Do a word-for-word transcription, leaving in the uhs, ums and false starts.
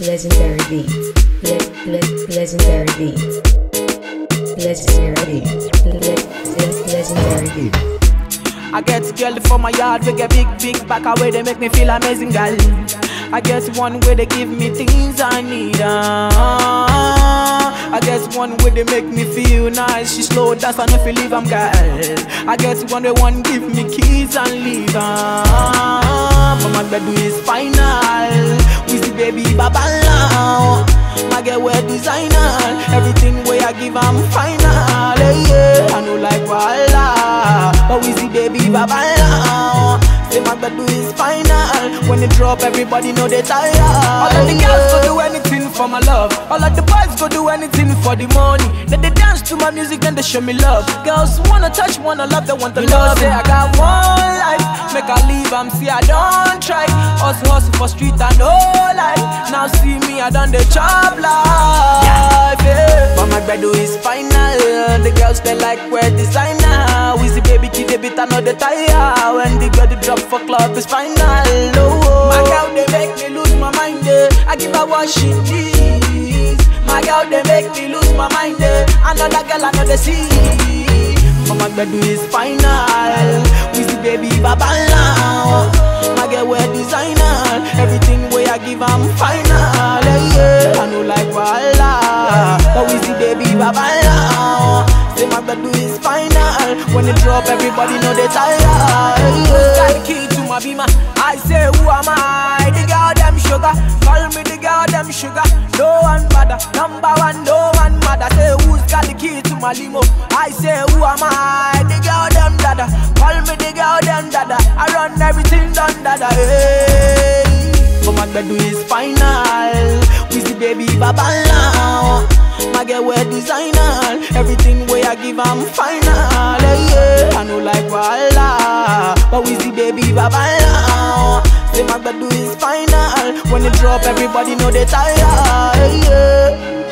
legendary beat, le le legendary beat, legendary beat, le le legendary beat. I get girl for my yard, we get big, big back away, they make me feel amazing, girl. I get one way they give me things I need. Uh, I get one way they make me feel nice. She slow dance and if you leave, I'm girl. I get one way one give me keys and leave. Uh, but my bed is final. We see baby baba now. My girl wear designer. Everything way I give, I'm final. Yeah, I know like voila. But we see baby baba now. Say my bed is final. When it drop, everybody know they tired. All of the girls go do anything for my love. All of the boys go do anything for the money. Then they dance to my music and they show me love. Girls wanna touch, wanna love, they want the you love. Say I got one life, make I leave, I'm see I don't try. Hustle, hustle for street and whole life. Now see me, I done the job life. Yeah. But my bed is final. The girls they like wear designer. We see baby kid, they beat another tire. When the girl they drop for club is final. Oh, my girl they make me lose my mind. Eh. I give her what she needs. My girl they make me lose my mind. Eh. Another girl another see. But my bed is final. We see baby baba now. My girl wear designer. Everything way I give I'm final. Yeah, I know like voila. But we see baby baba now. Say my bed is final. When it drop, everybody know they tired. Yeah. Got the key to my beamer. I say who am I? The girl them sugar. Call me the girl them sugar. No one bother. Number one, no one mother. Say who's got the key to my limo? I say who am I? The girl them dada. Call me the girl them dada. I run everything done dada. Hey. But my bed is final. We see baby baba now. My girl wear designer. Everything way I give I'm final. Yeah, I know like voila. But we see baby baba now. Say my bed is final. When it drop, everybody know they tired. Yeah.